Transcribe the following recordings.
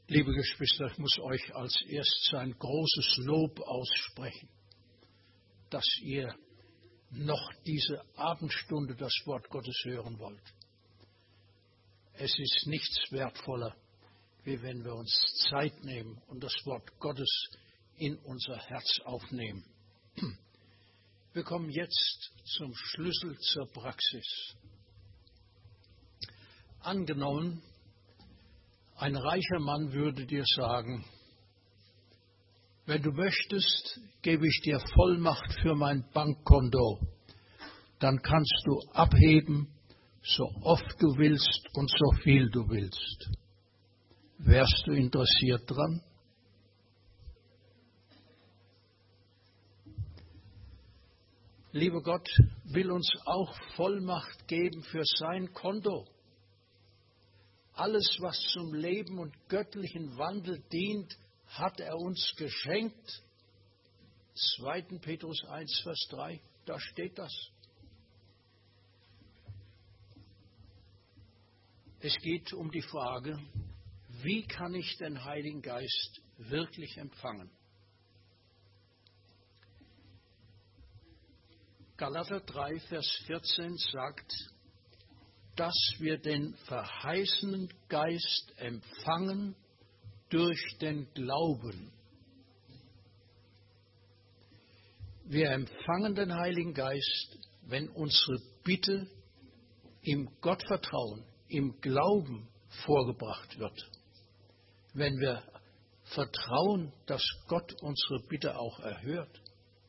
Liebe Geschwister, ich muss euch als erstes ein großes Lob aussprechen, dass ihr noch diese Abendstunde das Wort Gottes hören wollt. Es ist nichts wertvoller, wie wenn wir uns Zeit nehmen und das Wort Gottes in unser Herz aufnehmen. Wir kommen jetzt zum Schlüssel zur Praxis. Angenommen, ein reicher Mann würde dir sagen, wenn du möchtest, gebe ich dir Vollmacht für mein Bankkonto, dann kannst du abheben, so oft du willst und so viel du willst. Wärst du interessiert dran? Lieber Gott will uns auch Vollmacht geben für sein Konto. Alles, was zum Leben und göttlichen Wandel dient, hat er uns geschenkt. 2. Petrus 1, Vers 3, da steht das. Es geht um die Frage, wie kann ich den Heiligen Geist wirklich empfangen? Galater 3, Vers 14 sagt, dass wir den verheißenen Geist empfangen durch den Glauben. Wir empfangen den Heiligen Geist, wenn unsere Bitte im Gottvertrauen, im Glauben vorgebracht wird. Wenn wir vertrauen, dass Gott unsere Bitte auch erhört.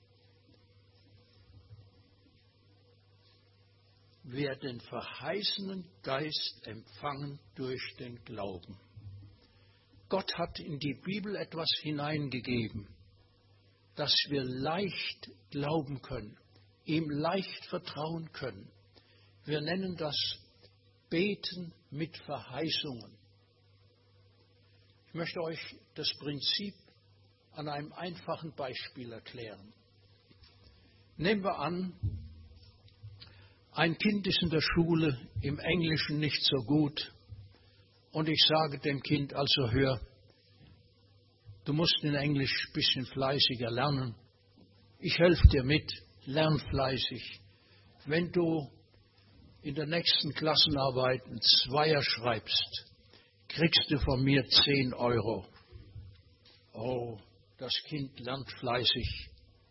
Wir den verheißenen Geist empfangen durch den Glauben. Gott hat in die Bibel etwas hineingegeben, dass wir leicht glauben können, ihm leicht vertrauen können. Wir nennen das Beten mit Verheißungen. Ich möchte euch das Prinzip an einem einfachen Beispiel erklären. Nehmen wir an, ein Kind ist in der Schule im Englischen nicht so gut und ich sage dem Kind, also hör, du musst in Englisch ein bisschen fleißiger lernen. Ich helfe dir mit, lern fleißig. Wenn du in der nächsten Klassenarbeit einen Zweier schreibst, kriegst du von mir 10 Euro. Oh, das Kind lernt fleißig.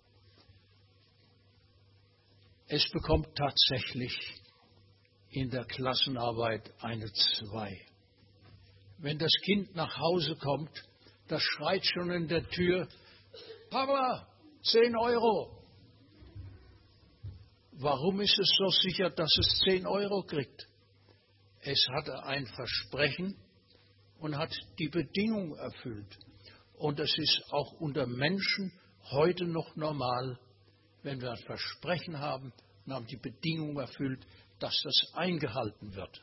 Es bekommt tatsächlich in der Klassenarbeit eine 2. Wenn das Kind nach Hause kommt, das schreit schon in der Tür, Papa, 10 Euro. Warum ist es so sicher, dass es 10 Euro kriegt? Es hatte ein Versprechen und hat die Bedingung erfüllt. Und es ist auch unter Menschen heute noch normal, wenn wir ein Versprechen haben und haben die Bedingung erfüllt, dass das eingehalten wird.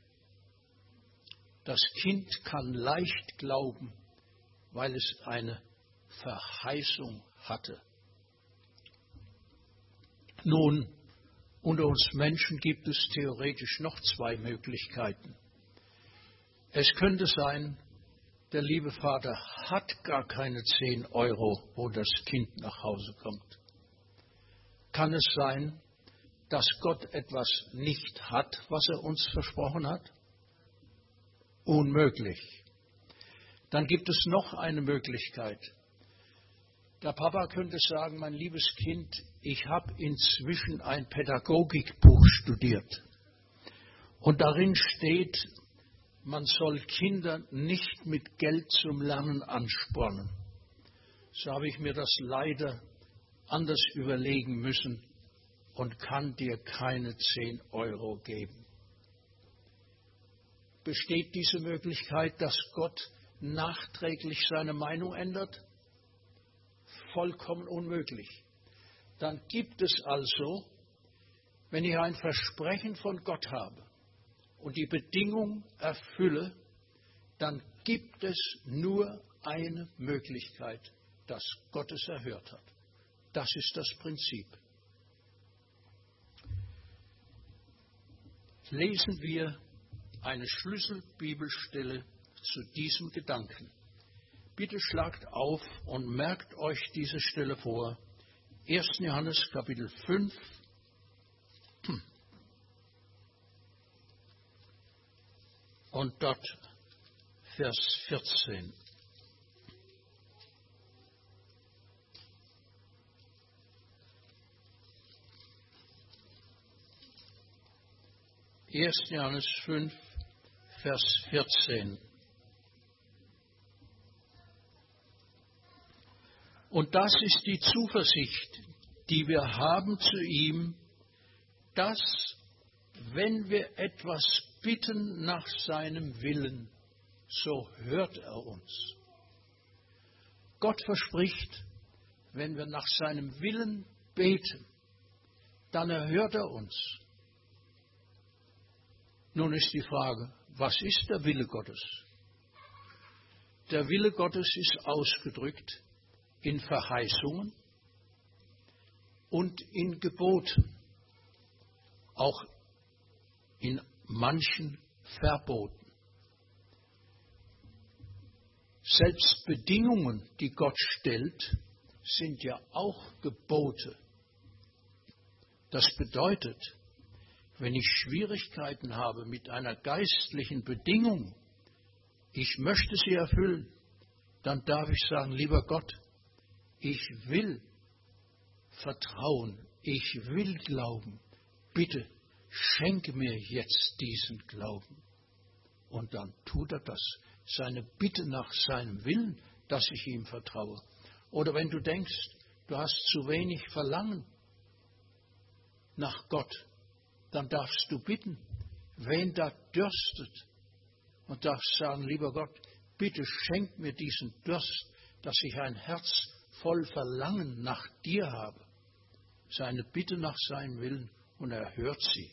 Das Kind kann leicht glauben, weil es eine Verheißung hatte. Nun, unter uns Menschen gibt es theoretisch noch 2 Möglichkeiten. Es könnte sein, der liebe Vater hat gar keine 10 Euro, wo das Kind nach Hause kommt. Kann es sein, dass Gott etwas nicht hat, was er uns versprochen hat? Unmöglich. Dann gibt es noch eine Möglichkeit. Der Papa könnte sagen, mein liebes Kind, ich habe inzwischen ein Pädagogikbuch studiert. Und darin steht, man soll Kinder nicht mit Geld zum Lernen anspornen. So habe ich mir das leider anders überlegen müssen und kann dir keine 10 Euro geben. Besteht diese Möglichkeit, dass Gott nachträglich seine Meinung ändert? Vollkommen unmöglich. Dann gibt es also, wenn ich ein Versprechen von Gott habe und die Bedingung erfülle, dann gibt es nur eine Möglichkeit, dass Gott es erhört hat. Das ist das Prinzip. Lesen wir eine Schlüsselbibelstelle zu diesem Gedanken. Bitte schlagt auf und merkt euch diese Stelle vor. 1. Johannes Kapitel 5. Und dort Vers 14. Johannes 5, Vers 14. Und das ist die Zuversicht, die wir haben zu ihm, dass, wenn wir etwas bitten nach seinem Willen, so hört er uns. Gott verspricht, wenn wir nach seinem Willen beten, dann erhört er uns. Nun ist die Frage, was ist der Wille Gottes? Der Wille Gottes ist ausgedrückt in Verheißungen und in Geboten, auch in manchen Verboten. Selbst Bedingungen, die Gott stellt, sind ja auch Gebote. Das bedeutet, wenn ich Schwierigkeiten habe mit einer geistlichen Bedingung, ich möchte sie erfüllen, dann darf ich sagen, lieber Gott, ich will vertrauen, ich will glauben, bitte schenke mir jetzt diesen Glauben. Und dann tut er das, seine Bitte nach seinem Willen, dass ich ihm vertraue. Oder wenn du denkst, du hast zu wenig Verlangen nach Gott, dann darfst du bitten, wen da dürstet, und darfst sagen, lieber Gott, bitte schenk mir diesen Durst, dass ich ein Herz voll Verlangen nach dir habe. Seine Bitte nach seinem Willen, und er hört sie.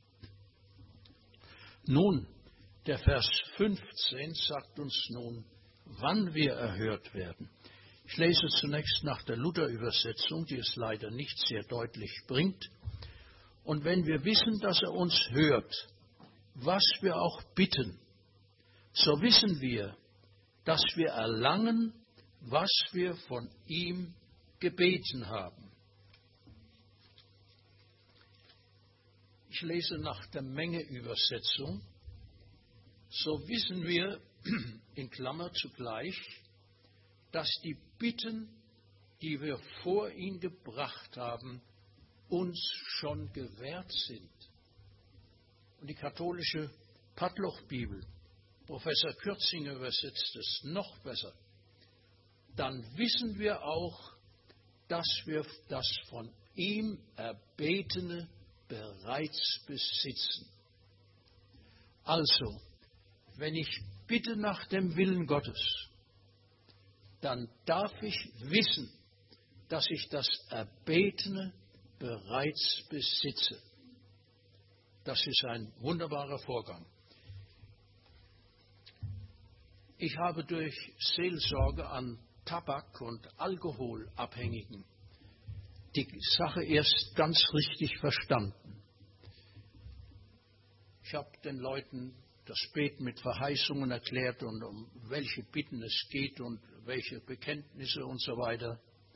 Nun, der Vers 15 sagt uns nun, wann wir erhört werden. Ich lese zunächst nach der Luther-Übersetzung, die es leider nicht sehr deutlich bringt. Und wenn wir wissen, dass er uns hört, was wir auch bitten, so wissen wir, dass wir erlangen, was wir von ihm gebeten haben. Ich lese nach der Menge-Übersetzung. So wissen wir, in Klammer zugleich, dass die Bitten, die wir vor ihn gebracht haben, uns schon gewährt sind. Und die katholische Padloch-Bibel, Professor Kürzinger übersetzt es noch besser. Dann wissen wir auch, dass wir das von ihm Erbetene bereits besitzen. Also, wenn ich bitte nach dem Willen Gottes, dann darf ich wissen, dass ich das Erbetene bereits besitze. Das ist ein wunderbarer Vorgang. Ich habe durch Seelsorge an Tabak- und Alkoholabhängigen die Sache erst ganz richtig verstanden. Ich habe den Leuten das Beten mit Verheißungen erklärt und um welche Bitten es geht und welche Bekenntnisse und so weiter.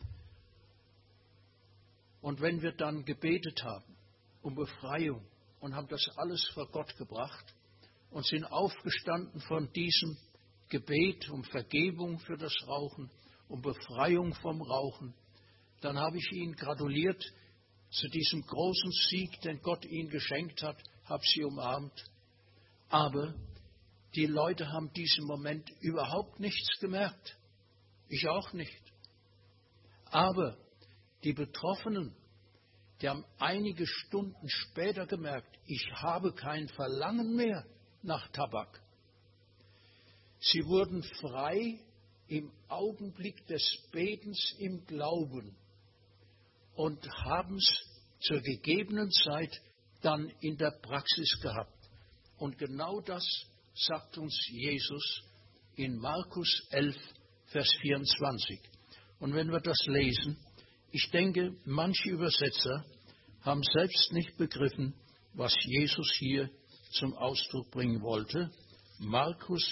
Und wenn wir dann gebetet haben um Befreiung und haben das alles vor Gott gebracht und sind aufgestanden von diesem Gebet um Vergebung für das Rauchen, um Befreiung vom Rauchen, dann habe ich ihnen gratuliert zu diesem großen Sieg, den Gott ihnen geschenkt hat, habe sie umarmt. Aber die Leute haben diesen Moment überhaupt nichts gemerkt. Ich auch nicht. Aber die Betroffenen, die haben einige Stunden später gemerkt, ich habe kein Verlangen mehr nach Tabak. Sie wurden frei im Augenblick des Betens im Glauben und haben es zur gegebenen Zeit dann in der Praxis gehabt. Und genau das sagt uns Jesus in Markus 11, Vers 24. Und wenn wir das lesen, ich denke, manche Übersetzer haben selbst nicht begriffen, was Jesus hier zum Ausdruck bringen wollte. Markus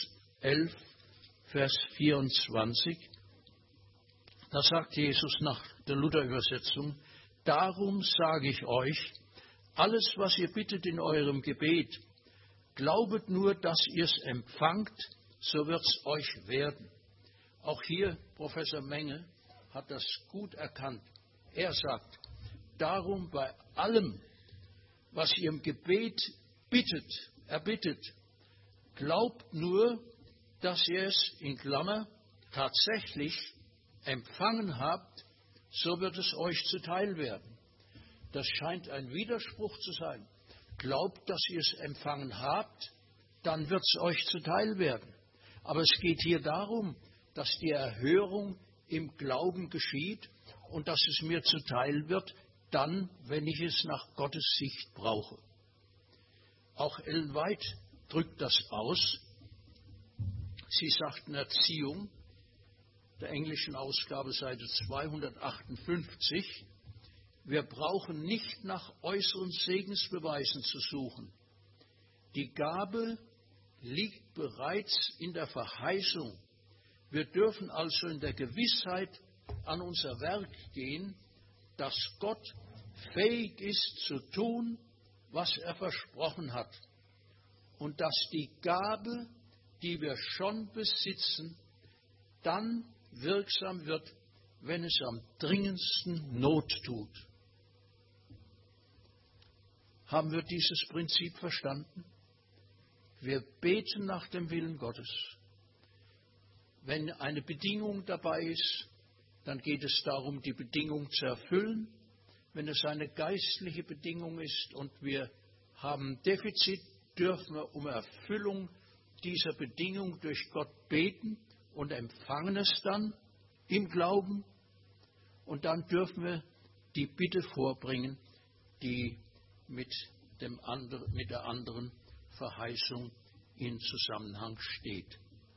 11, Vers 24. Da sagt Jesus nach der Luther-Übersetzung: Darum sage ich euch, alles, was ihr bittet in eurem Gebet, glaubet nur, dass ihr es empfangt, so wird es euch werden. Auch hier, Professor Menge hat das gut erkannt. Er sagt, darum bei allem, was ihr im Gebet erbittet, glaubt nur, dass ihr es, in Klammer, tatsächlich empfangen habt, so wird es euch zuteil werden. Das scheint ein Widerspruch zu sein. Glaubt, dass ihr es empfangen habt, dann wird es euch zuteil werden. Aber es geht hier darum, dass die Erhörung im Glauben geschieht und dass es mir zuteil wird, dann, wenn ich es nach Gottes Sicht brauche. Auch Ellen White drückt das aus. Sie sagt in Erziehung, der englischen Ausgabe, Seite 258, wir brauchen nicht nach äußeren Segensbeweisen zu suchen. Die Gabe liegt bereits in der Verheißung. Wir dürfen also in der Gewissheit an unser Werk gehen, dass Gott fähig ist zu tun, was er versprochen hat, und dass die Gabe, die wir schon besitzen, dann wirksam wird, wenn es am dringendsten Not tut. Haben wir dieses Prinzip verstanden? Wir beten nach dem Willen Gottes. Wenn eine Bedingung dabei ist, dann geht es darum, die Bedingung zu erfüllen. Wenn es eine geistliche Bedingung ist und wir haben Defizit, dürfen wir um Erfüllung dieser Bedingung durch Gott beten und empfangen es dann im Glauben. Und dann dürfen wir die Bitte vorbringen, die mit der anderen Verheißung in Zusammenhang steht.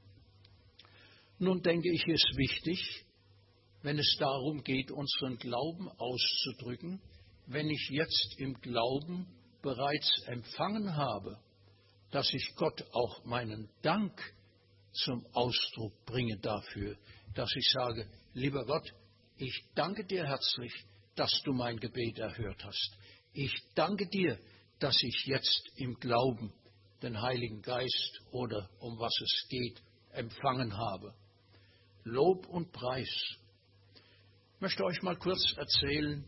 Nun denke ich, ist wichtig, wenn es darum geht, unseren Glauben auszudrücken, wenn ich jetzt im Glauben bereits empfangen habe, dass ich Gott auch meinen Dank zum Ausdruck bringe dafür, dass ich sage, lieber Gott, ich danke dir herzlich, dass du mein Gebet erhört hast. Ich danke dir, dass ich jetzt im Glauben den Heiligen Geist oder um was es geht, empfangen habe. Lob und Preis. Ich möchte euch mal kurz erzählen,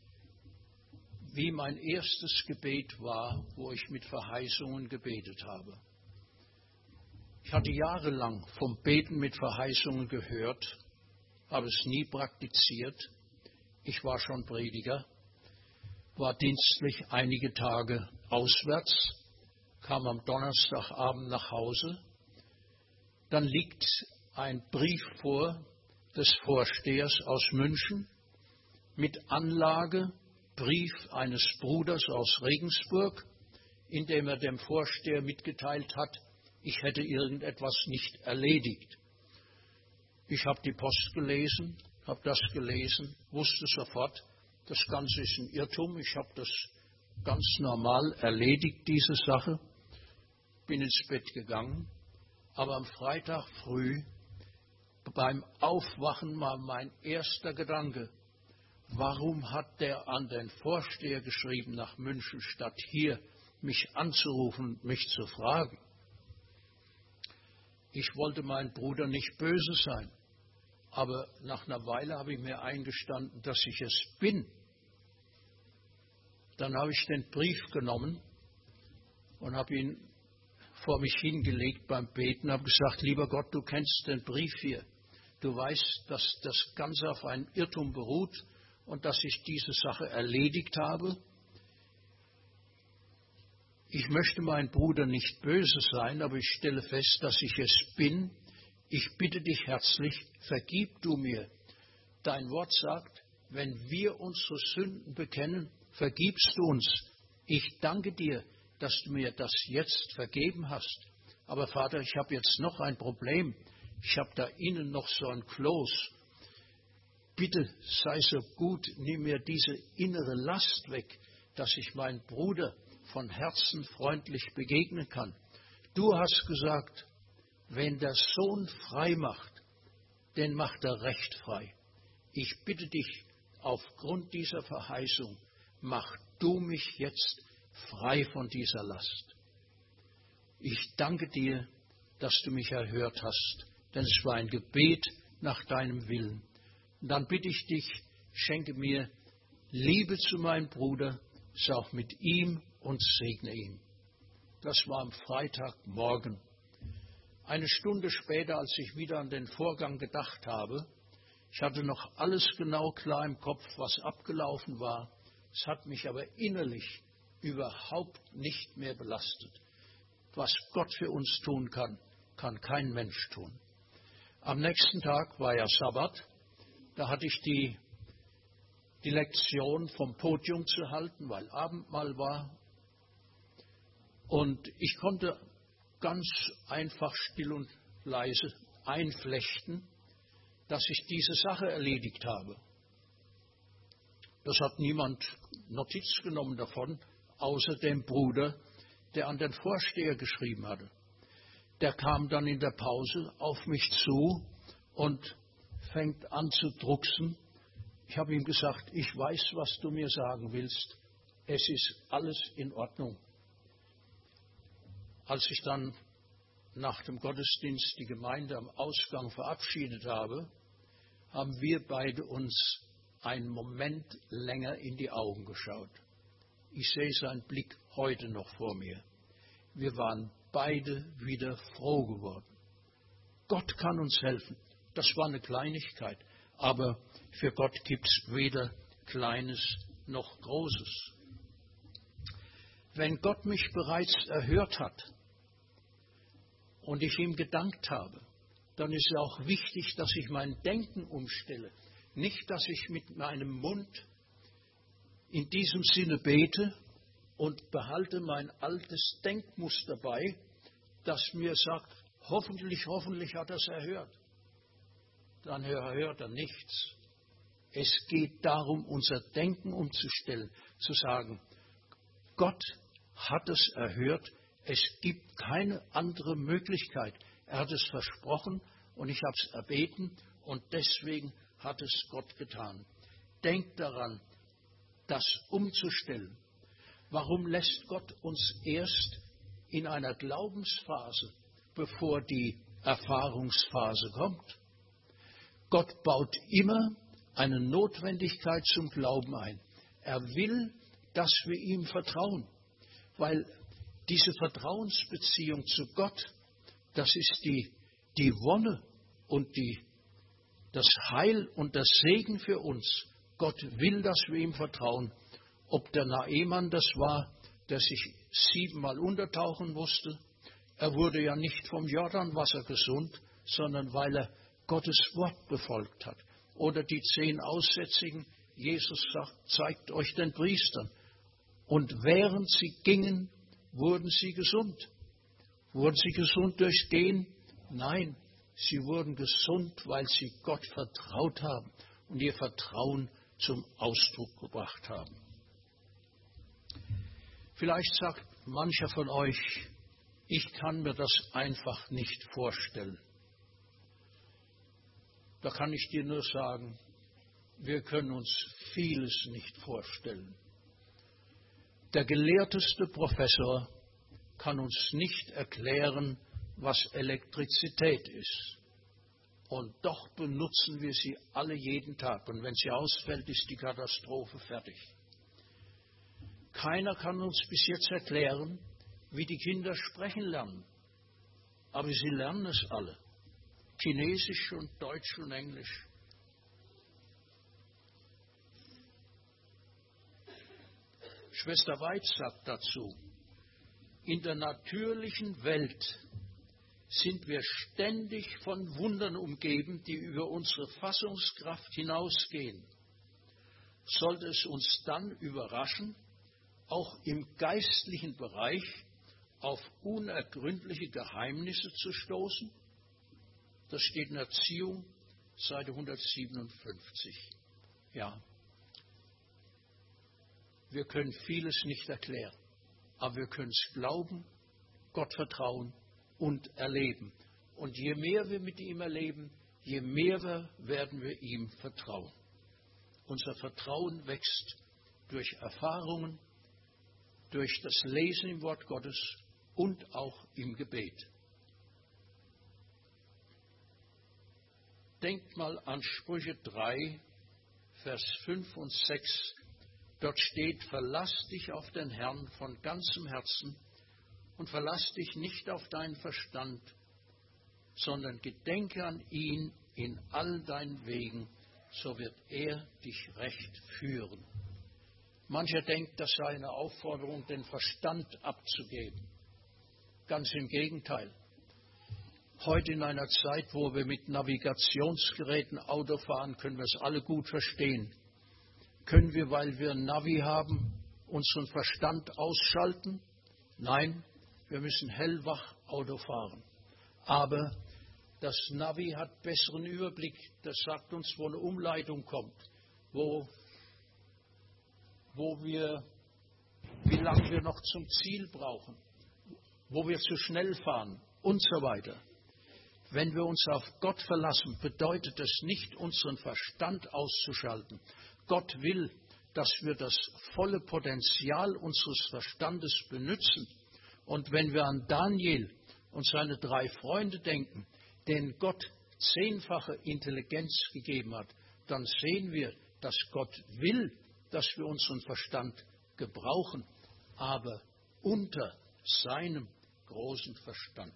wie mein erstes Gebet war, wo ich mit Verheißungen gebetet habe. Ich hatte jahrelang vom Beten mit Verheißungen gehört, habe es nie praktiziert. Ich war schon Prediger, war dienstlich einige Tage auswärts, kam am Donnerstagabend nach Hause. Dann liegt ein Brief vor des Vorstehers aus München mit Anlage, Brief eines Bruders aus Regensburg, in dem er dem Vorsteher mitgeteilt hat, ich hätte irgendetwas nicht erledigt. Ich habe die Post gelesen, habe das gelesen, wusste sofort, das Ganze ist ein Irrtum, ich habe das ganz normal erledigt, diese Sache, bin ins Bett gegangen, aber am Freitag früh beim Aufwachen war mein erster Gedanke, warum hat der an den Vorsteher geschrieben nach München, statt hier mich anzurufen und mich zu fragen? Ich wollte meinem Bruder nicht böse sein, aber nach einer Weile habe ich mir eingestanden, dass ich es bin. Dann habe ich den Brief genommen und habe ihn vor mich hingelegt beim Beten, habe gesagt, lieber Gott, du kennst den Brief hier. Du weißt, dass das Ganze auf einem Irrtum beruht und dass ich diese Sache erledigt habe. Ich möchte meinem Bruder nicht böse sein, aber ich stelle fest, dass ich es bin. Ich bitte dich herzlich, vergib du mir. Dein Wort sagt, wenn wir unsere Sünden bekennen, vergibst du uns. Ich danke dir, dass du mir das jetzt vergeben hast. Aber Vater, ich habe jetzt noch ein Problem. Ich habe da innen noch so ein Kloß. Bitte sei so gut, nimm mir diese innere Last weg, dass ich meinen Bruder von Herzen freundlich begegnen kann. Du hast gesagt, Wenn der Sohn frei macht, den macht er recht frei. Ich bitte dich, aufgrund dieser Verheißung, mach du mich jetzt frei von dieser Last. Ich danke dir, dass du mich erhört hast, denn es war ein Gebet nach deinem Willen. Und dann bitte ich dich, schenke mir Liebe zu meinem Bruder, sei auch mit ihm und segne ihn. Das war am Freitagmorgen. Eine Stunde später, als ich wieder an den Vorgang gedacht habe, ich hatte noch alles genau klar im Kopf, was abgelaufen war. Es hat mich aber innerlich überhaupt nicht mehr belastet. Was Gott für uns tun kann, kann kein Mensch tun. Am nächsten Tag war ja Sabbat. Da hatte ich die Lektion vom Podium zu halten, weil Abendmahl war. Und ich konnte ganz einfach still und leise einflechten, dass ich diese Sache erledigt habe. Das hat niemand Notiz genommen davon, außer dem Bruder, der an den Vorsteher geschrieben hatte. Der kam dann in der Pause auf mich zu und fängt an zu drucksen. Ich habe ihm gesagt, ich weiß, was du mir sagen willst. Es ist alles in Ordnung. Als ich dann nach dem Gottesdienst die Gemeinde am Ausgang verabschiedet habe, haben wir beide uns einen Moment länger in die Augen geschaut. Ich sehe seinen Blick heute noch vor mir. Wir waren beide wieder froh geworden. Gott kann uns helfen. Das war eine Kleinigkeit, aber für Gott gibt es weder Kleines noch Großes. Wenn Gott mich bereits erhört hat und ich ihm gedankt habe, dann ist es auch wichtig, dass ich mein Denken umstelle. Nicht, dass ich mit meinem Mund in diesem Sinne bete und behalte mein altes Denkmuster bei, das mir sagt, hoffentlich hat er es erhört. Dann hört er nichts. Es geht darum, unser Denken umzustellen, zu sagen, Gott hat es erhört, es gibt keine andere Möglichkeit. Er hat es versprochen und ich habe es erbeten und deswegen hat es Gott getan. Denkt daran, das umzustellen. Warum lässt Gott uns erst in einer Glaubensphase, bevor die Erfahrungsphase kommt? Gott baut immer eine Notwendigkeit zum Glauben ein. Er will, dass wir ihm vertrauen, weil diese Vertrauensbeziehung zu Gott, das ist die Wonne und das Heil und der Segen für uns. Gott will, dass wir ihm vertrauen. Ob der Naaman das war, der sich 7-mal untertauchen musste, er wurde ja nicht vom Jordanwasser gesund, sondern weil er Gottes Wort befolgt hat. Oder die 10 Aussätzigen, Jesus sagt, zeigt euch den Priestern. Und während sie gingen, wurden sie gesund. Wurden sie gesund durchs Gehen? Nein, sie wurden gesund, weil sie Gott vertraut haben und ihr Vertrauen zum Ausdruck gebracht haben. Vielleicht sagt mancher von euch, ich kann mir das einfach nicht vorstellen. Da kann ich dir nur sagen, wir können uns vieles nicht vorstellen. Der gelehrteste Professor kann uns nicht erklären, was Elektrizität ist. Und doch benutzen wir sie alle jeden Tag. Und wenn sie ausfällt, ist die Katastrophe fertig. Keiner kann uns bis jetzt erklären, wie die Kinder sprechen lernen. Aber sie lernen es alle. Chinesisch und Deutsch und Englisch. Schwester Weitz sagt dazu, in der natürlichen Welt sind wir ständig von Wundern umgeben, die über unsere Fassungskraft hinausgehen. Sollte es uns dann überraschen, auch im geistlichen Bereich auf unergründliche Geheimnisse zu stoßen? Das steht in Erziehung, Seite 157. Ja, wir können vieles nicht erklären, aber wir können es glauben, Gott vertrauen und erleben. Und je mehr wir mit ihm erleben, je mehr werden wir ihm vertrauen. Unser Vertrauen wächst durch Erfahrungen, durch das Lesen im Wort Gottes und auch im Gebet. Denkt mal an Sprüche 3, Vers 5 und 6. Dort steht: Verlass dich auf den Herrn von ganzem Herzen und verlass dich nicht auf deinen Verstand, sondern gedenke an ihn in all deinen Wegen, so wird er dich recht führen. Mancher denkt, das sei eine Aufforderung, den Verstand abzugeben. Ganz im Gegenteil. Heute in einer Zeit, wo wir mit Navigationsgeräten Auto fahren, können wir es alle gut verstehen. Können wir, weil wir ein Navi haben, unseren Verstand ausschalten? Nein, wir müssen hellwach Auto fahren. Aber das Navi hat besseren Überblick. Das sagt uns, wo eine Umleitung kommt, wie lange wir noch zum Ziel brauchen, wo wir zu schnell fahren und so weiter. Wenn wir uns auf Gott verlassen, bedeutet es nicht, unseren Verstand auszuschalten. Gott will, dass wir das volle Potenzial unseres Verstandes benutzen. Und wenn wir an Daniel und seine 3 Freunde denken, denen Gott 10-fache Intelligenz gegeben hat, dann sehen wir, dass Gott will, dass wir unseren Verstand gebrauchen, aber unter seinem großen Verstand.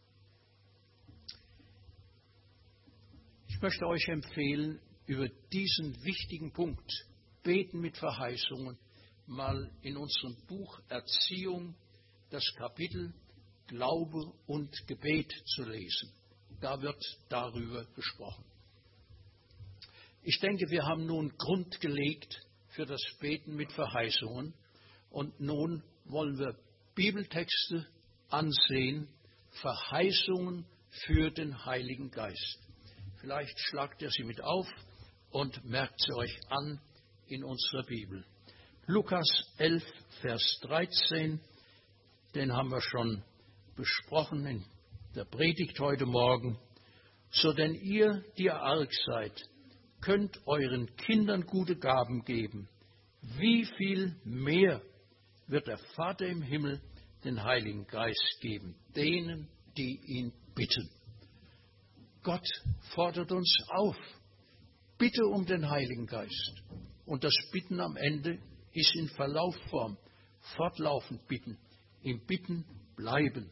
Ich möchte euch empfehlen, über diesen wichtigen Punkt, Beten mit Verheißungen, mal in unserem Buch Erziehung das Kapitel Glaube und Gebet zu lesen. Da wird darüber gesprochen. Ich denke, wir haben nun Grund gelegt für das Beten mit Verheißungen und nun wollen wir Bibeltexte ansehen, Verheißungen für den Heiligen Geist. Vielleicht schlagt ihr sie mit auf und merkt sie euch an in unserer Bibel. Lukas 11, Vers 13, den haben wir schon besprochen in der Predigt heute Morgen. So denn ihr, die ihr arg seid, könnt euren Kindern gute Gaben geben. Wie viel mehr wird der Vater im Himmel den Heiligen Geist geben, denen, die ihn bitten. Gott fordert uns auf, bitte um den Heiligen Geist. Und das Bitten am Ende ist in Verlaufform, fortlaufend bitten, im Bitten bleiben.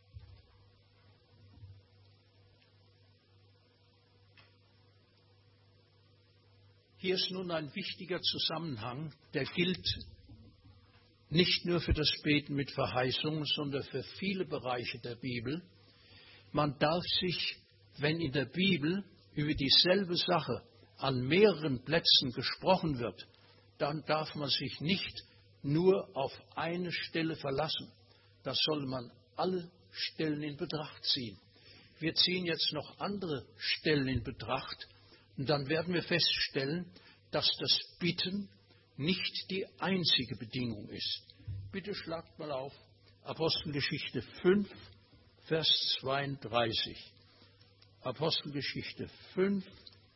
Hier ist nun ein wichtiger Zusammenhang, der gilt nicht nur für das Beten mit Verheißungen, sondern für viele Bereiche der Bibel. Man darf sich, wenn in der Bibel über dieselbe Sache an mehreren Plätzen gesprochen wird, dann darf man sich nicht nur auf eine Stelle verlassen. Da soll man alle Stellen in Betracht ziehen. Wir ziehen jetzt noch andere Stellen in Betracht und dann werden wir feststellen, dass das Bitten nicht die einzige Bedingung ist. Bitte schlagt mal auf, Apostelgeschichte 5, Vers 32. Apostelgeschichte 5,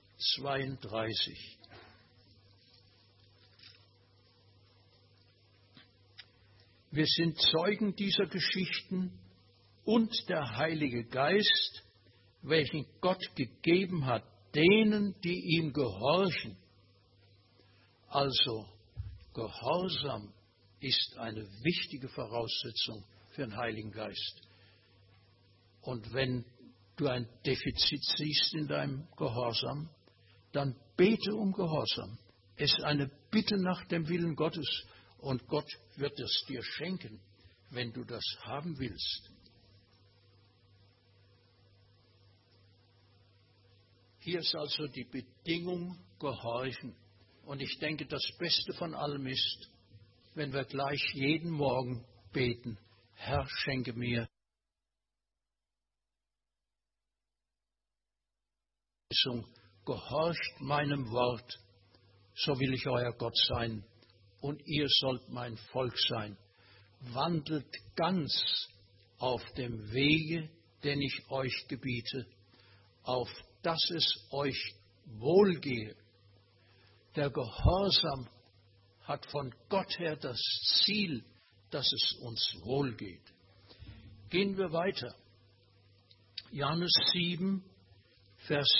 32. Wir sind Zeugen dieser Geschichten und der Heilige Geist, welchen Gott gegeben hat, denen, die ihm gehorchen. Also, Gehorsam ist eine wichtige Voraussetzung für den Heiligen Geist. Und wenn du ein Defizit siehst in deinem Gehorsam, dann bete um Gehorsam. Es ist eine Bitte nach dem Willen Gottes und Gott wird es dir schenken, wenn du das haben willst. Hier ist also die Bedingung Gehorchen. Und ich denke, das Beste von allem ist, wenn wir gleich jeden Morgen beten, Herr, schenke mir gehorcht meinem Wort, so will ich euer Gott sein und ihr sollt mein Volk sein. Wandelt ganz auf dem Wege, den ich euch gebiete, auf dass es euch wohlgehe. Der Gehorsam hat von Gott her das Ziel, dass es uns wohlgeht. Gehen wir weiter. Johannes 7, Vers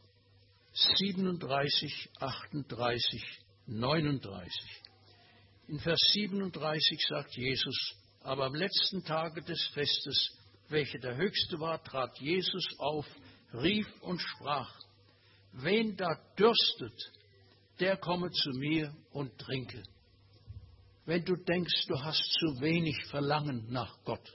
37, 38, 39. In Vers 37 sagt Jesus: Aber am letzten Tage des Festes, welcher der höchste war, trat Jesus auf, rief und sprach: Wen da dürstet, der komme zu mir und trinke. Wenn du denkst, du hast zu wenig Verlangen nach Gott,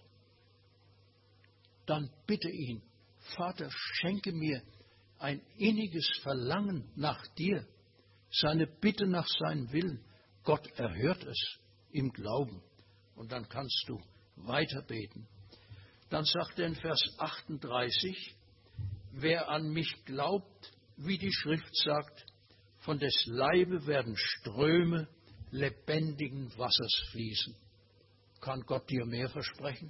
dann bitte ihn: Vater, schenke mir ein inniges Verlangen nach dir, seine Bitte nach seinem Willen. Gott erhört es im Glauben. Und dann kannst du weiter beten. Dann sagt er in Vers 38, wer an mich glaubt, wie die Schrift sagt, von des Leibe werden Ströme lebendigen Wassers fließen. Kann Gott dir mehr versprechen?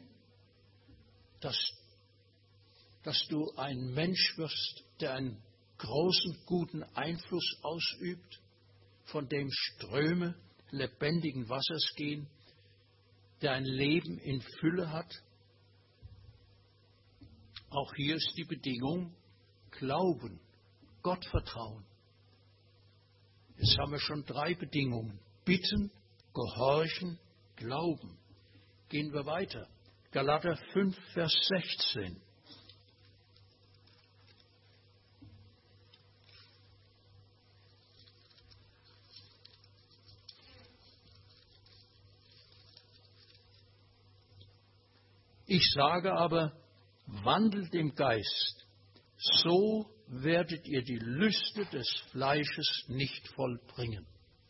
Dass du ein Mensch wirst, der einen großen, guten Einfluss ausübt, von dem Ströme lebendigen Wassers gehen, der ein Leben in Fülle hat? Auch hier ist die Bedingung: Glauben, Gott vertrauen. Jetzt haben wir schon 3 Bedingungen: Bitten, Gehorchen, Glauben. Gehen wir weiter. Galater 5, Vers 16. Ich sage aber, wandelt im Geist, so werdet ihr die Lüste des Fleisches nicht vollbringen.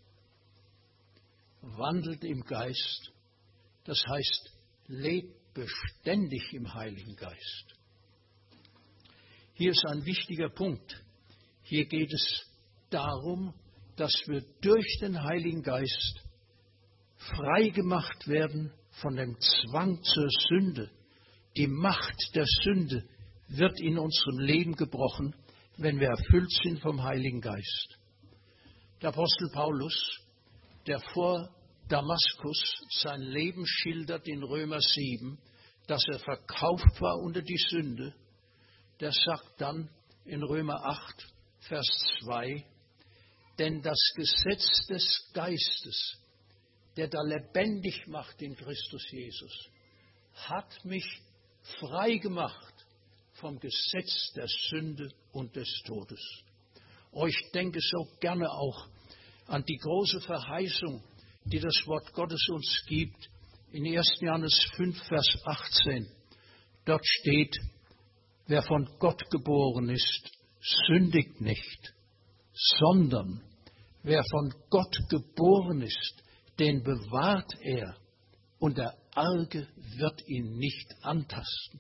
Wandelt im Geist, das heißt, lebt beständig im Heiligen Geist. Hier ist ein wichtiger Punkt. Hier geht es darum, dass wir durch den Heiligen Geist frei gemacht werden von dem Zwang zur Sünde. Die Macht der Sünde wird in unserem Leben gebrochen, wenn wir erfüllt sind vom Heiligen Geist. Der Apostel Paulus, der vor Damaskus sein Leben schildert in Römer 7, dass er verkauft war unter die Sünde, der sagt dann in Römer 8, Vers 2, denn das Gesetz des Geistes, der da lebendig macht in Christus Jesus, hat mich frei gemacht vom Gesetz der Sünde und des Todes. Oh, ich denke so gerne auch an die große Verheißung, die das Wort Gottes uns gibt, in 1. Johannes 5, Vers 18. Dort steht, wer von Gott geboren ist, sündigt nicht, sondern wer von Gott geboren ist, den bewahrt er, und der Arge wird ihn nicht antasten.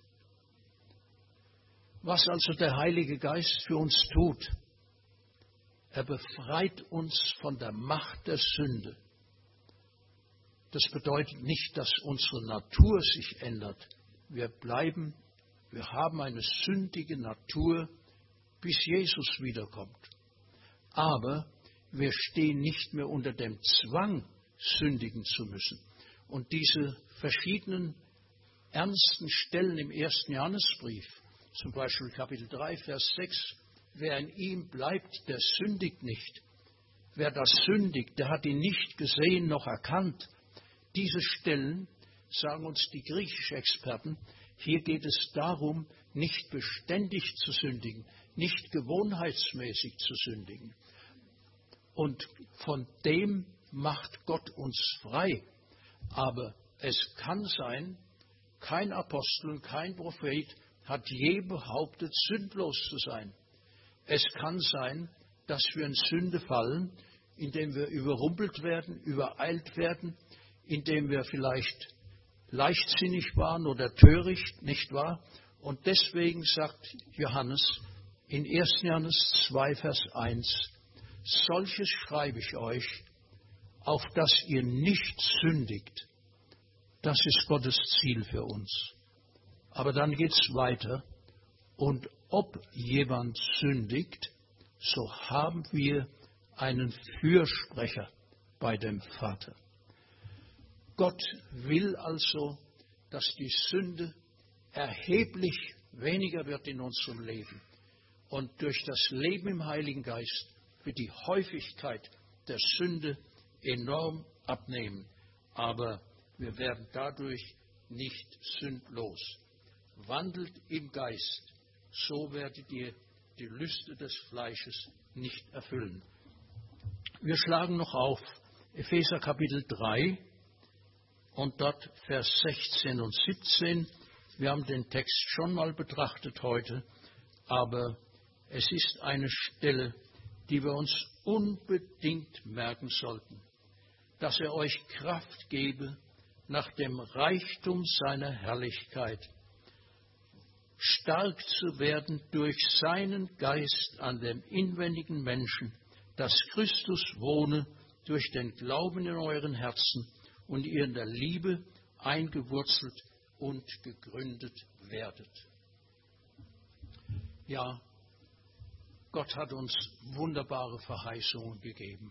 Was also der Heilige Geist für uns tut, er befreit uns von der Macht der Sünde. Das bedeutet nicht, dass unsere Natur sich ändert. Wir haben eine sündige Natur, bis Jesus wiederkommt. Aber wir stehen nicht mehr unter dem Zwang, sündigen zu müssen. Und diese verschiedenen ernsten Stellen im 1. Johannesbrief, zum Beispiel Kapitel 3, Vers 6, wer in ihm bleibt, der sündigt nicht. Wer das sündigt, der hat ihn nicht gesehen noch erkannt. Diese Stellen, sagen uns die griechischen Experten, hier geht es darum, nicht beständig zu sündigen, nicht gewohnheitsmäßig zu sündigen. Und von dem macht Gott uns frei. Aber es kann sein, kein Apostel und kein Prophet hat je behauptet, sündlos zu sein. Es kann sein, dass wir in Sünde fallen, indem wir überrumpelt werden, übereilt werden, indem wir vielleicht leichtsinnig waren oder töricht, nicht wahr? Und deswegen sagt Johannes in 1. Johannes 2, Vers 1, solches schreibe ich euch, auf dass ihr nicht sündigt. Das ist Gottes Ziel für uns. Aber dann geht es weiter. Und ob jemand sündigt, so haben wir einen Fürsprecher bei dem Vater. Gott will also, dass die Sünde erheblich weniger wird in unserem Leben. Und durch das Leben im Heiligen Geist wird die Häufigkeit der Sünde enorm abnehmen. Aber wir werden dadurch nicht sündlos. Wandelt im Geist, so werdet ihr die Lüste des Fleisches nicht erfüllen. Wir schlagen noch auf Epheser Kapitel 3 und dort Vers 16 und 17. Wir haben den Text schon mal betrachtet heute, aber es ist eine Stelle, die wir uns unbedingt merken sollten, dass er euch Kraft gebe, nach dem Reichtum seiner Herrlichkeit stark zu werden durch seinen Geist an dem inwendigen Menschen, dass Christus wohne durch den Glauben in euren Herzen und ihr in der Liebe eingewurzelt und gegründet werdet. Ja, Gott hat uns wunderbare Verheißungen gegeben.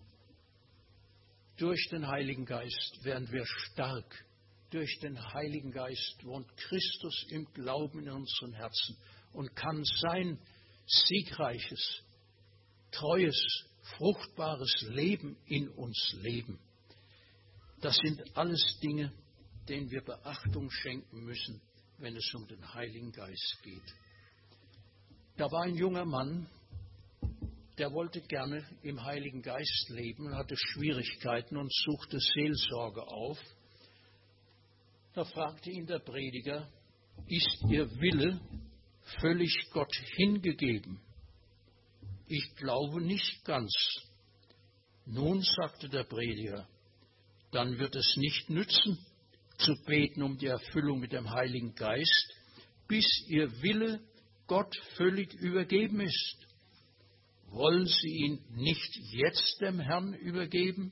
Durch den Heiligen Geist werden wir stark. Durch den Heiligen Geist wohnt Christus im Glauben in unseren Herzen und kann sein siegreiches, treues, fruchtbares Leben in uns leben. Das sind alles Dinge, denen wir Beachtung schenken müssen, wenn es um den Heiligen Geist geht. Da war ein junger Mann, der wollte gerne im Heiligen Geist leben und hatte Schwierigkeiten und suchte Seelsorge auf. Da fragte ihn der Prediger, ist Ihr Wille völlig Gott hingegeben? Ich glaube nicht ganz. Nun, sagte der Prediger, dann wird es nicht nützen, zu beten um die Erfüllung mit dem Heiligen Geist, bis Ihr Wille Gott völlig übergeben ist. Wollen Sie ihn nicht jetzt dem Herrn übergeben?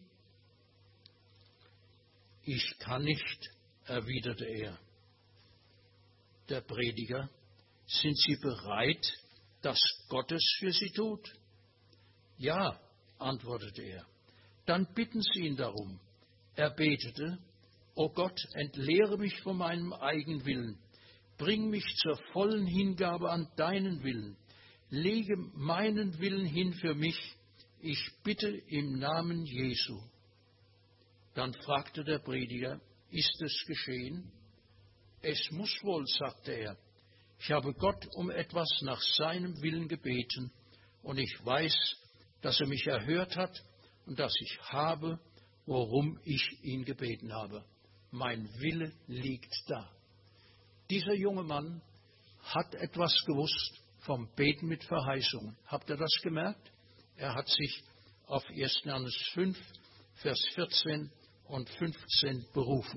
Ich kann nicht, erwiderte er. Der Prediger, sind Sie bereit, dass Gott es für Sie tut? Ja, antwortete er. Dann bitten Sie ihn darum. Er betete, O Gott, entleere mich von meinem Eigenwillen, bring mich zur vollen Hingabe an deinen Willen, lege meinen Willen hin für mich, ich bitte im Namen Jesu. Dann fragte der Prediger, ist es geschehen? Es muss wohl, sagte er. Ich habe Gott um etwas nach seinem Willen gebeten und ich weiß, dass er mich erhört hat und dass ich habe, worum ich ihn gebeten habe. Mein Wille liegt da. Dieser junge Mann hat etwas gewusst vom Beten mit Verheißungen. Habt ihr das gemerkt? Er hat sich auf 1. Johannes 5, Vers 14 und 15 berufen.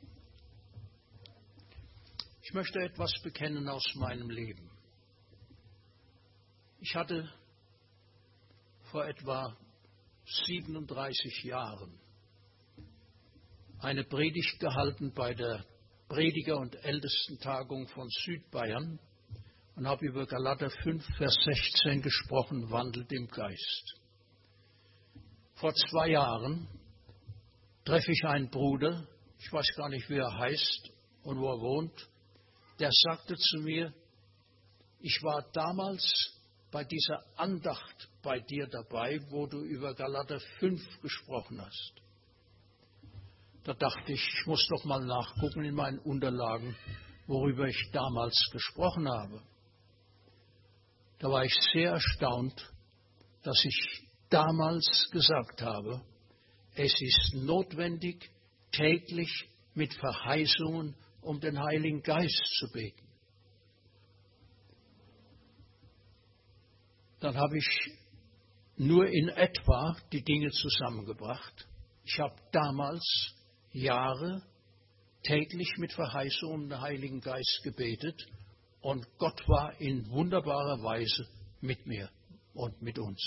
Ich möchte etwas bekennen aus meinem Leben. Ich hatte vor etwa 37 Jahren eine Predigt gehalten bei der Prediger- und Ältestentagung von Südbayern und habe über Galater 5, Vers 16 gesprochen, wandelt im Geist. Vor 2 Jahren treffe ich einen Bruder, ich weiß gar nicht, wie er heißt und wo er wohnt, der sagte zu mir, ich war damals bei dieser Andacht bei dir dabei, wo du über Galater 5 gesprochen hast. Da dachte ich, ich muss doch mal nachgucken in meinen Unterlagen, worüber ich damals gesprochen habe. Da war ich sehr erstaunt, dass ich damals gesagt habe, es ist notwendig, täglich mit Verheißungen um den Heiligen Geist zu beten. Dann habe ich nur in etwa die Dinge zusammengebracht. Ich habe damals Jahre täglich mit Verheißungen um den Heiligen Geist gebetet und Gott war in wunderbarer Weise mit mir und mit uns.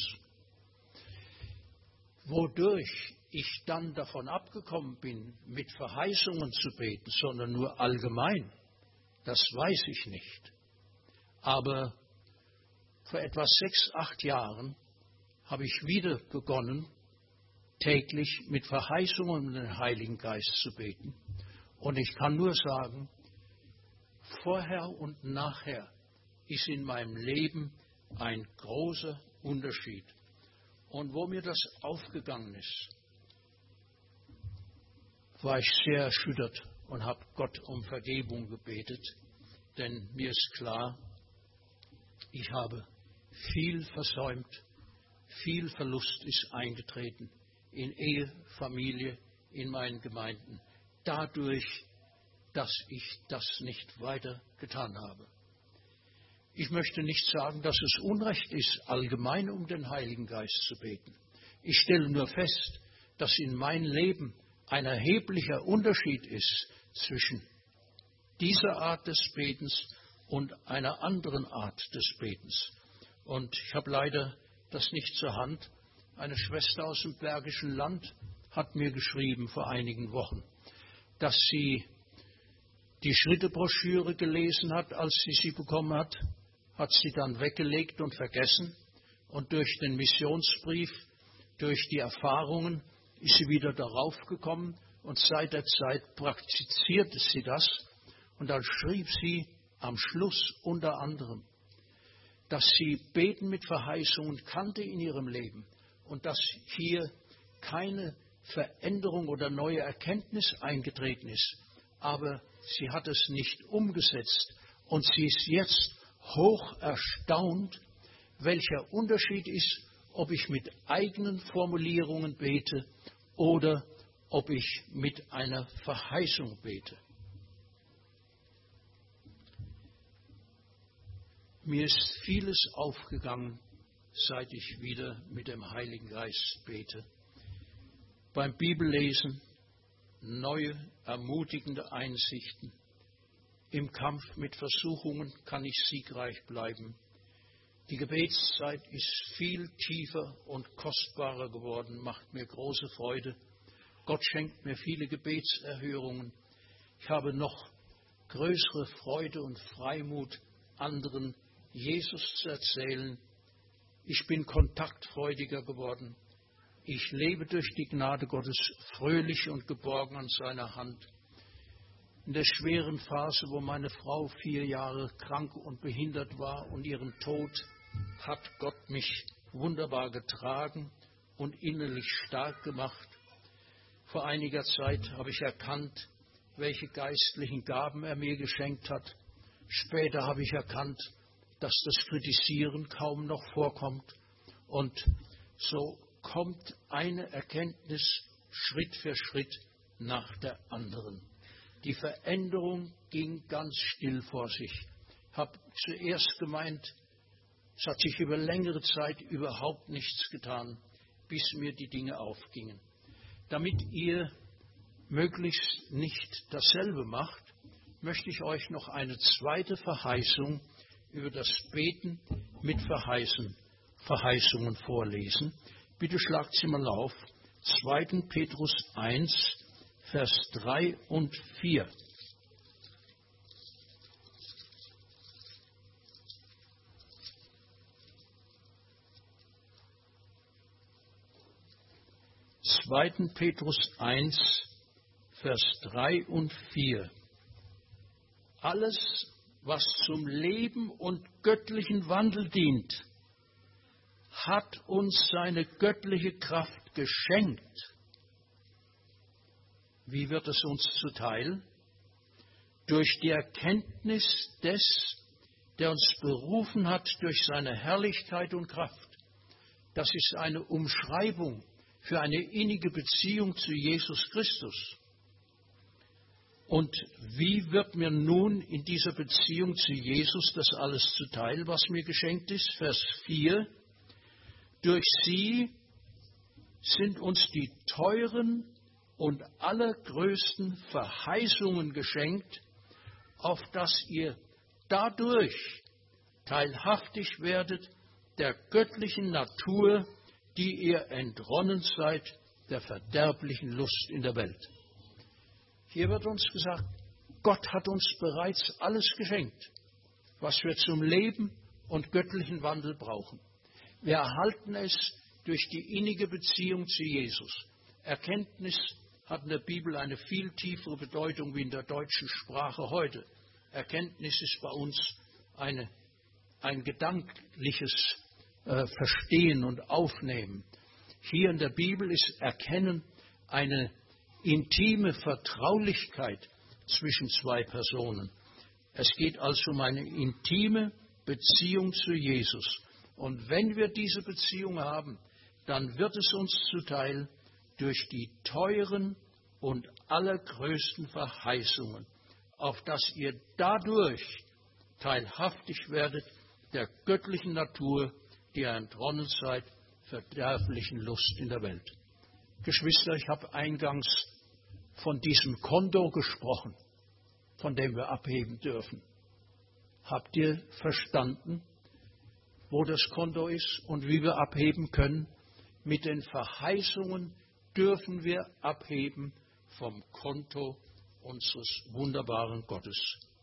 Wodurch ich dann davon abgekommen bin, mit Verheißungen zu beten, sondern nur allgemein, Das weiß ich nicht. Aber vor etwa 6, 8 Jahren habe ich wieder begonnen, täglich mit Verheißungen um den Heiligen Geist zu beten. Und ich kann nur sagen, vorher und nachher ist in meinem Leben ein großer Unterschied. Und wo mir das aufgegangen ist, war ich sehr erschüttert und habe Gott um Vergebung gebetet, denn mir ist klar, ich habe viel versäumt, viel Verlust ist eingetreten in Ehe, Familie, in meinen Gemeinden, dadurch, dass ich das nicht weiter getan habe. Ich möchte nicht sagen, dass es Unrecht ist, allgemein um den Heiligen Geist zu beten. Ich stelle nur fest, dass in meinem Leben ein erheblicher Unterschied ist zwischen dieser Art des Betens und einer anderen Art des Betens. Und ich habe leider das nicht zur Hand. Eine Schwester aus dem Bergischen Land hat mir geschrieben vor einigen Wochen, dass sie die Schrittebroschüre gelesen hat, als sie bekommen hat, hat sie dann weggelegt und vergessen. Und durch den Missionsbrief, durch die Erfahrungen, ist sie wieder darauf gekommen und seit der Zeit praktizierte sie das. Und dann schrieb sie am Schluss unter anderem, dass sie Beten mit Verheißungen kannte in ihrem Leben und dass hier keine Veränderung oder neue Erkenntnis eingetreten ist. Aber sie hat es nicht umgesetzt und sie ist jetzt hoch erstaunt, welcher Unterschied ist, ob ich mit eigenen Formulierungen bete oder ob ich mit einer Verheißung bete. Mir ist vieles aufgegangen, seit ich wieder mit dem Heiligen Geist bete. Beim Bibellesen neue, ermutigende Einsichten. Im Kampf mit Versuchungen kann ich siegreich bleiben. Die Gebetszeit ist viel tiefer und kostbarer geworden, macht mir große Freude. Gott schenkt mir viele Gebetserhörungen. Ich habe noch größere Freude und Freimut, anderen Jesus zu erzählen. Ich bin kontaktfreudiger geworden. Ich lebe durch die Gnade Gottes fröhlich und geborgen an seiner Hand. In der schweren Phase, wo meine Frau 4 Jahre krank und behindert war und ihren Tod, hat Gott mich wunderbar getragen und innerlich stark gemacht. Vor einiger Zeit habe ich erkannt, welche geistlichen Gaben er mir geschenkt hat. Später habe ich erkannt, dass das Kritisieren kaum noch vorkommt. Und so kommt eine Erkenntnis Schritt für Schritt nach der anderen. Die Veränderung ging ganz still vor sich. Ich habe zuerst gemeint, es hat sich über längere Zeit überhaupt nichts getan, bis mir die Dinge aufgingen. Damit ihr möglichst nicht dasselbe macht, möchte ich euch noch eine zweite Verheißung über das Beten mit Verheißungen vorlesen. Bitte schlagt sie mal auf. 2. Petrus 1, Vers 3 und 4. Zweiten Petrus 1, Vers 3 und 4. Alles, was zum Leben und göttlichen Wandel dient, hat uns seine göttliche Kraft geschenkt. Wie wird es uns zuteil? Durch die Erkenntnis des, der uns berufen hat durch seine Herrlichkeit und Kraft. Das ist eine Umschreibung für eine innige Beziehung zu Jesus Christus. Und wie wird mir nun in dieser Beziehung zu Jesus das alles zuteil, was mir geschenkt ist? Vers 4. Durch sie sind uns die teuren und allergrößten Verheißungen geschenkt, auf dass ihr dadurch teilhaftig werdet der göttlichen Natur, die ihr entronnen seid der verderblichen Lust in der Welt. Hier wird uns gesagt, Gott hat uns bereits alles geschenkt, was wir zum Leben und göttlichen Wandel brauchen. Wir erhalten es durch die innige Beziehung zu Jesus. Erkenntnis hat in der Bibel eine viel tiefere Bedeutung wie in der deutschen Sprache heute. Erkenntnis ist bei uns ein gedankliches Verstehen und Aufnehmen. Hier in der Bibel ist Erkennen eine intime Vertraulichkeit zwischen zwei Personen. Es geht also um eine intime Beziehung zu Jesus. Und wenn wir diese Beziehung haben, dann wird es uns zuteil durch die teuren und allergrößten Verheißungen, auf dass ihr dadurch teilhaftig werdet der göttlichen Natur, die ihr entronnen seid, verderblichen Lust in der Welt. Geschwister, ich habe eingangs von diesem Konto gesprochen, von dem wir abheben dürfen. Habt ihr verstanden, wo das Konto ist und wie wir abheben können? Mit den Verheißungen dürfen wir abheben vom Konto unseres wunderbaren Gottes.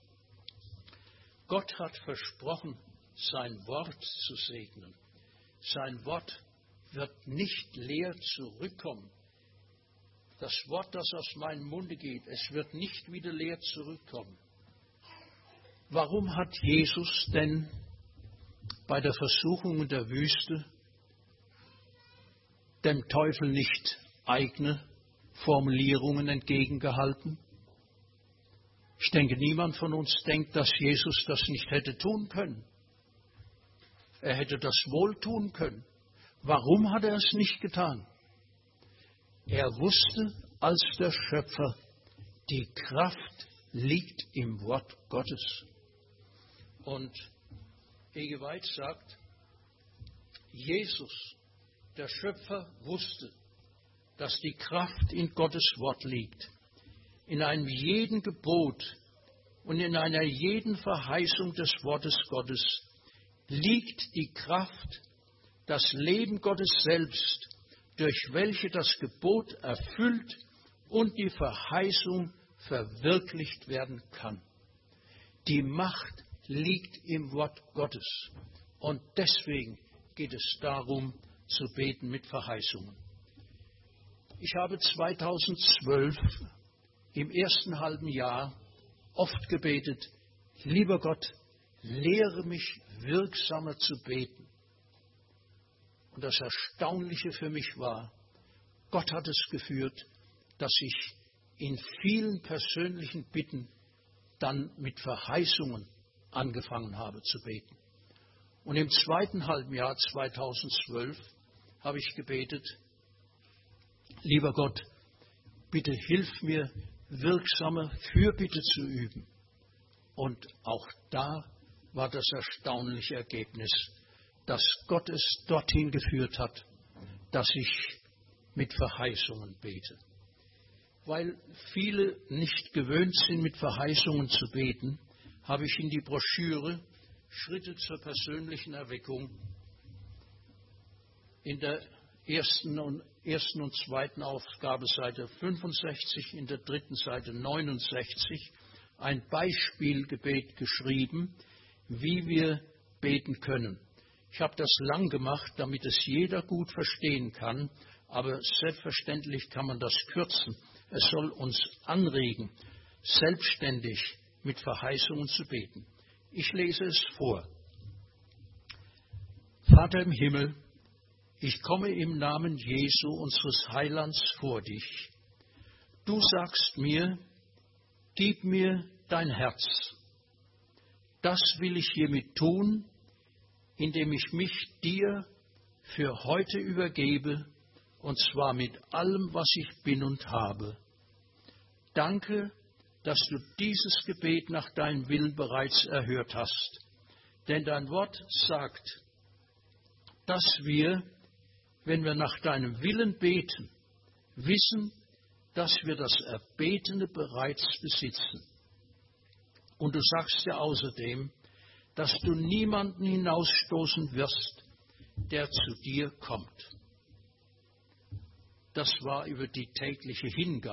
Gott hat versprochen, sein Wort zu segnen. Sein Wort wird nicht leer zurückkommen. Das Wort, das aus meinem Munde geht, es wird nicht wieder leer zurückkommen. Warum hat Jesus denn bei der Versuchung in der Wüste dem Teufel nicht eigene Formulierungen entgegengehalten? Ich denke, niemand von uns denkt, dass Jesus das nicht hätte tun können. Er hätte das wohl tun können. Warum hat er es nicht getan? Er wusste als der Schöpfer, die Kraft liegt im Wort Gottes. Und Ege White sagt, Jesus, der Schöpfer, wusste, dass die Kraft in Gottes Wort liegt. In einem jeden Gebot und in einer jeden Verheißung des Wortes Gottes liegt die Kraft, das Leben Gottes selbst, durch welche das Gebot erfüllt und die Verheißung verwirklicht werden kann. Die Macht liegt im Wort Gottes. Und deswegen geht es darum, zu beten mit Verheißungen. Ich habe 2012 im ersten halben Jahr oft gebetet, lieber Gott, lehre mich wirksamer zu beten. Und das Erstaunliche für mich war, Gott hat es geführt, dass ich in vielen persönlichen Bitten dann mit Verheißungen angefangen habe zu beten. Und im zweiten halben Jahr 2012 habe ich gebetet, lieber Gott, bitte hilf mir, wirksame Fürbitte zu üben. Und auch da war das erstaunliche Ergebnis, dass Gott es dorthin geführt hat, dass ich mit Verheißungen bete. Weil viele nicht gewöhnt sind, mit Verheißungen zu beten, habe ich in die Broschüre Schritte zur persönlichen Erweckung in der ersten und zweiten Ausgabe Seite 65, in der dritten Seite 69 ein Beispielgebet geschrieben, wie wir beten können. Ich habe das lang gemacht, damit es jeder gut verstehen kann, aber selbstverständlich kann man das kürzen. Es soll uns anregen, selbstständig mit Verheißungen zu beten. Ich lese es vor. Vater im Himmel, ich komme im Namen Jesu, unseres Heilands, vor dich. Du sagst mir, gib mir dein Herz. Das will ich hiermit tun, indem ich mich dir für heute übergebe, und zwar mit allem, was ich bin und habe. Danke, dass du dieses Gebet nach deinem Willen bereits erhört hast. Denn dein Wort sagt, dass wir, wenn wir nach deinem Willen beten, wissen, dass wir das Erbetene bereits besitzen. Und du sagst ja außerdem, dass du niemanden hinausstoßen wirst, der zu dir kommt. Das war über die tägliche Hingabe.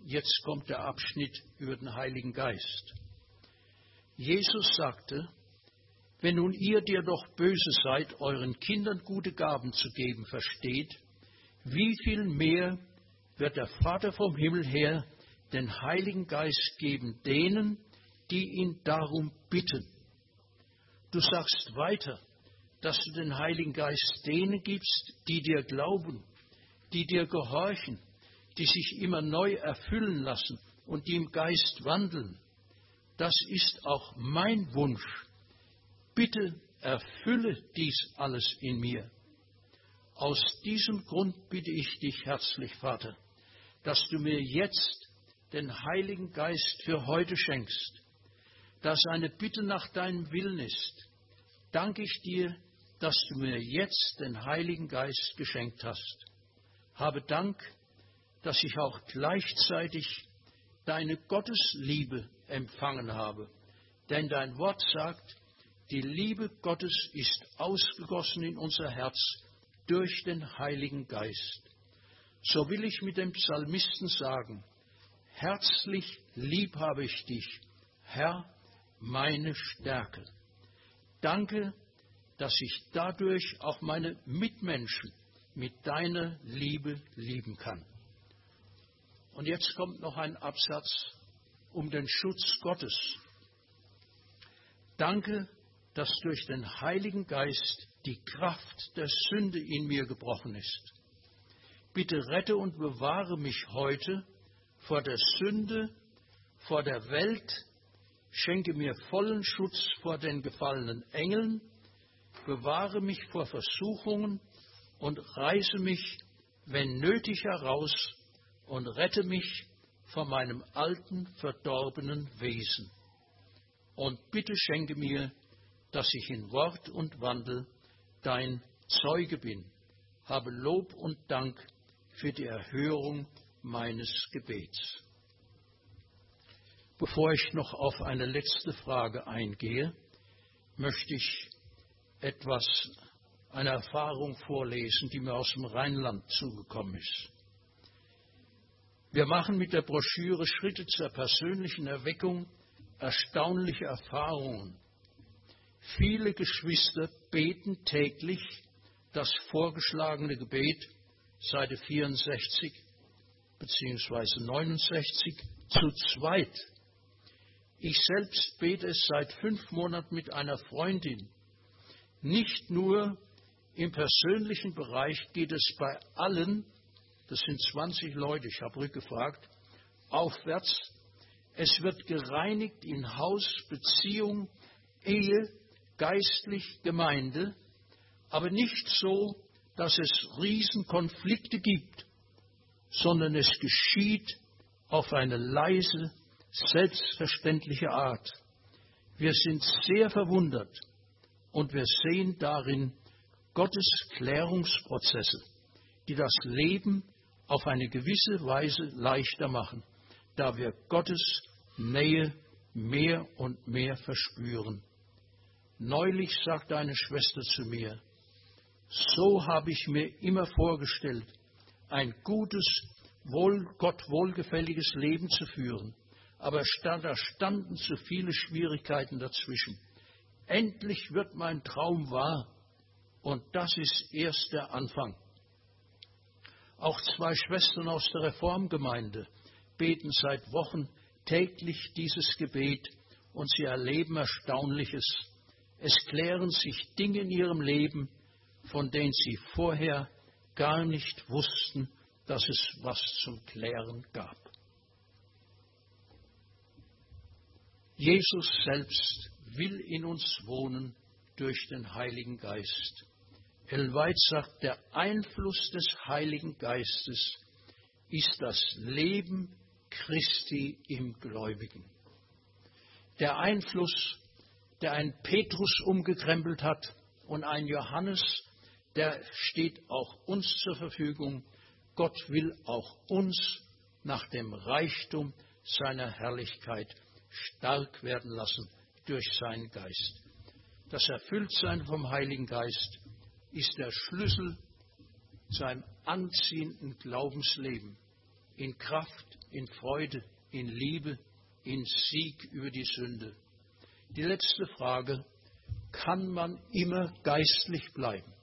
jetzt kommt der Abschnitt über den Heiligen Geist. Jesus sagte, wenn nun ihr, die ihr doch böse seid, euren Kindern gute Gaben zu geben versteht, wie viel mehr wird der Vater vom Himmel her den Heiligen Geist geben denen, die ihn darum bitten. Du sagst weiter, dass du den Heiligen Geist denen gibst, die dir glauben, die dir gehorchen, die sich immer neu erfüllen lassen und die im Geist wandeln. Das ist auch mein Wunsch. Bitte erfülle dies alles in mir. Aus diesem Grund bitte ich dich herzlich, Vater, dass du mir jetzt den Heiligen Geist für heute schenkst. Da seine Bitte nach deinem Willen ist, danke ich dir, dass du mir jetzt den Heiligen Geist geschenkt hast. Habe Dank, dass ich auch gleichzeitig deine Gottesliebe empfangen habe. Denn dein Wort sagt, die Liebe Gottes ist ausgegossen in unser Herz durch den Heiligen Geist. So will ich mit dem Psalmisten sagen, herzlich lieb habe ich dich, Herr, meine Stärke. Danke, dass ich dadurch auch meine Mitmenschen mit deiner Liebe lieben kann. Und jetzt kommt noch ein Absatz um den Schutz Gottes. Danke, dass durch den Heiligen Geist die Kraft der Sünde in mir gebrochen ist. Bitte rette und bewahre mich heute vor der Sünde, vor der Welt, schenke mir vollen Schutz vor den gefallenen Engeln, bewahre mich vor Versuchungen und reiße mich, wenn nötig, heraus und rette mich vor meinem alten, verdorbenen Wesen. Und bitte schenke mir, dass ich in Wort und Wandel dein Zeuge bin. Habe Lob und Dank für die Erhörung meines Gebets. Bevor ich noch auf eine letzte Frage eingehe, möchte ich eine Erfahrung vorlesen, die mir aus dem Rheinland zugekommen ist. Wir machen mit der Broschüre Schritte zur persönlichen Erweckung erstaunliche Erfahrungen. Viele Geschwister beten täglich das vorgeschlagene Gebet, Seite 64 bzw. 69, zu zweit. Ich selbst bete es seit 5 Monaten mit einer Freundin. Nicht nur im persönlichen Bereich geht es bei allen, das sind 20 Leute, ich habe rückgefragt, aufwärts. Es wird gereinigt in Haus, Beziehung, Ehe, geistlich, Gemeinde, aber nicht so, dass es Riesenkonflikte gibt, sondern es geschieht auf eine leise, selbstverständliche Art. Wir sind sehr verwundert und wir sehen darin Gottes Klärungsprozesse, die das Leben auf eine gewisse Weise leichter machen, da wir Gottes Nähe mehr und mehr verspüren. Neulich sagte eine Schwester zu mir, so habe ich mir immer vorgestellt, ein gutes, Gott wohlgefälliges Leben zu führen, aber da standen zu viele Schwierigkeiten dazwischen. Endlich wird mein Traum wahr und das ist erst der Anfang. Auch 2 Schwestern aus der Reformgemeinde beten seit Wochen täglich dieses Gebet und sie erleben Erstaunliches. Es klären sich Dinge in ihrem Leben, von denen sie vorher gar nicht wussten, dass es was zum Klären gab. Jesus selbst will in uns wohnen durch den Heiligen Geist. Ellen White sagt, der Einfluss des Heiligen Geistes ist das Leben Christi im Gläubigen. Der Einfluss, der einen Petrus umgekrempelt hat und einen Johannes, der steht auch uns zur Verfügung. Gott will auch uns nach dem Reichtum seiner Herrlichkeit stark werden lassen durch seinen Geist. Das Erfülltsein vom Heiligen Geist ist der Schlüssel zu einem anziehenden Glaubensleben in Kraft in Freude, in Liebe, in Sieg über die Sünde. Die letzte Frage: Kann man immer geistlich bleiben?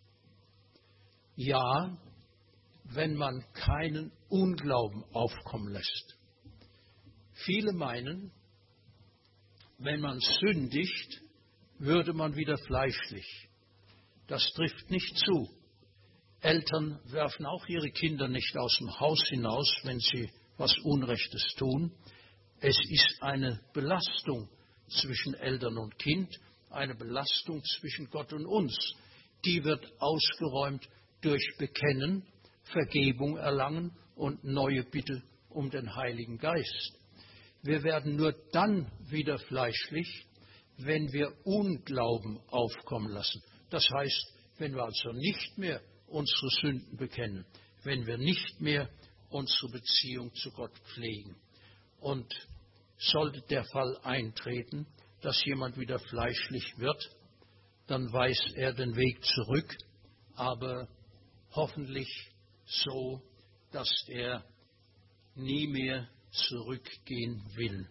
Ja, wenn man keinen Unglauben aufkommen lässt. Viele meinen, wenn man sündigt, würde man wieder fleischlich. Das trifft nicht zu. Eltern werfen auch ihre Kinder nicht aus dem Haus hinaus, wenn sie was Unrechtes tun. Es ist eine Belastung zwischen Eltern und Kind, eine Belastung zwischen Gott und uns. Die wird ausgeräumt durch Bekennen, Vergebung erlangen und neue Bitte um den Heiligen Geist. Wir werden nur dann wieder fleischlich, wenn wir Unglauben aufkommen lassen. Das heißt, wenn wir also nicht mehr unsere Sünden bekennen, wenn wir nicht mehr unsere Beziehung zu Gott pflegen. Und sollte der Fall eintreten, dass jemand wieder fleischlich wird, dann weiß er den Weg zurück, aber hoffentlich so, dass er nie mehr zurückgehen will.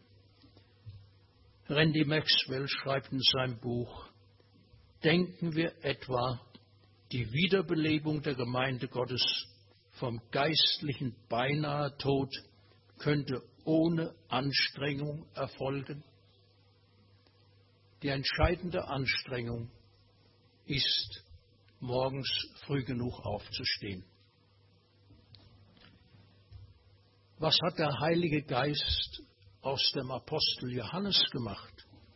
Randy Maxwell schreibt in seinem Buch: Denken wir etwa, die Wiederbelebung der Gemeinde Gottes vom geistlichen Beinahe-Tod könnte ohne Anstrengung erfolgen? Die entscheidende Anstrengung ist, morgens früh genug aufzustehen. Was hat der Heilige Geist aus dem Apostel Johannes gemacht?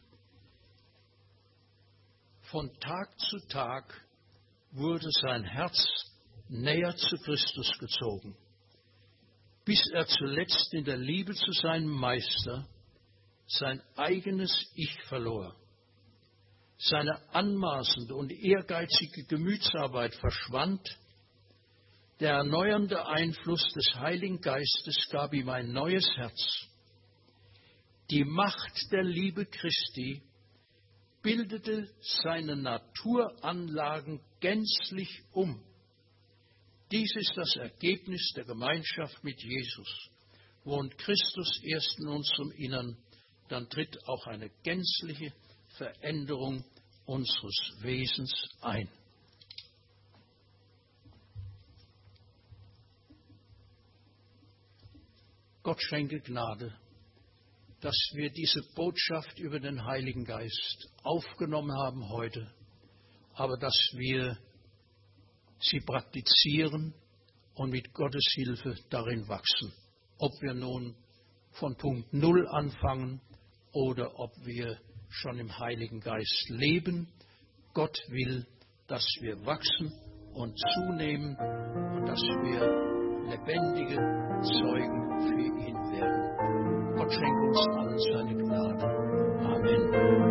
Von Tag zu Tag wurde sein Herz näher zu Christus gezogen, bis er zuletzt in der Liebe zu seinem Meister sein eigenes Ich verlor. Seine anmaßende und ehrgeizige Gemütsarbeit verschwand. Der erneuernde Einfluss des Heiligen Geistes gab ihm ein neues Herz. Die Macht der Liebe Christi bildete seine Naturanlagen gänzlich um. Dies ist das Ergebnis der Gemeinschaft mit Jesus. Wohnt Christus erst in unserem Innern, dann tritt auch eine gänzliche Veränderung unseres Wesens ein. Gott schenke Gnade, dass wir diese Botschaft über den Heiligen Geist aufgenommen haben heute, aber dass wir sie praktizieren und mit Gottes Hilfe darin wachsen. Ob wir nun von Punkt 0 anfangen oder ob wir schon im Heiligen Geist leben, Gott will, dass wir wachsen und zunehmen und dass wir lebendige Zeugen für ihn werden. Gott schenke uns allen seine Gnade. Amen.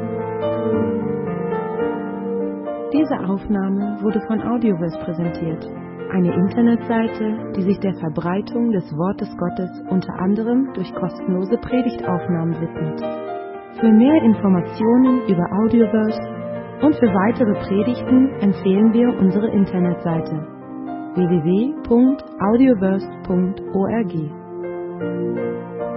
Diese Aufnahme wurde von Audioverse präsentiert, eine Internetseite, die sich der Verbreitung des Wortes Gottes unter anderem durch kostenlose Predigtaufnahmen widmet. Für mehr Informationen über Audioverse und für weitere Predigten empfehlen wir unsere Internetseite www.audioverse.org.